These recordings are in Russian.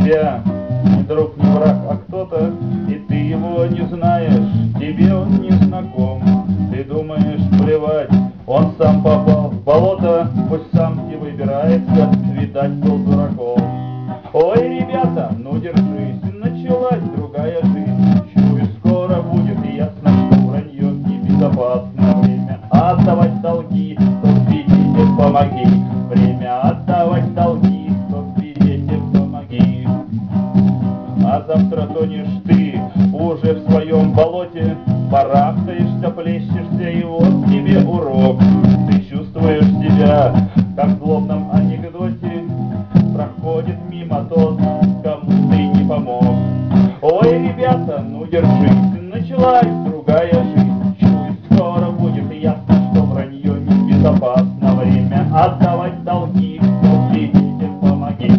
тебя не друг, не враг, а кто-то, и ты его не знаешь, тебе он не знаком. Ты думаешь, плевать, он сам попал в болото, пусть сам и выбирается, видать, был дураком. Ой, ребята, ну держись, началась другая жизнь. Чую, скоро будет ясно, что вранье небезопасно. Время отдавать долги, кто в беде, помоги. Время отдавать долги, кто в беде, помоги. А завтра тонешь ты уже в своем болоте, барахтаешься, плещешься, и вот тебе урок. Ты чувствуешь себя, как в злобном анекдоте, проходит мимо тот, кому ты не помог. Ой, ребята, ну держись, началась другая жизнь. Чую, скоро будет ясно, что вранье небезопасно. Время отдавать долги, кто в беде, помоги.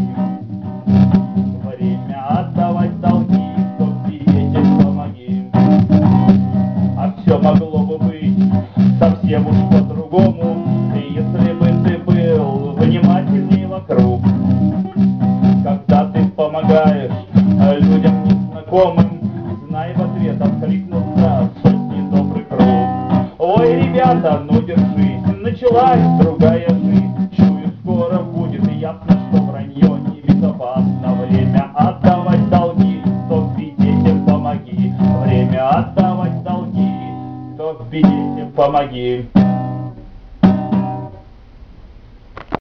Время отдавать долги, кто в беде, помоги. А все могло бы быть совсем уж по-другому, если бы ты был внимательней вокруг. Когда ты помогаешь людям незнакомым, знай, в ответ откликнутся сотни добрых рук. Ой, ребята, ну держись, началась другая жизнь. Чую, скоро будет ясно, что вранье небезопасно. Время отдавать долги, кто в беде, помоги. Время отдавать долги, кто в беде, помоги.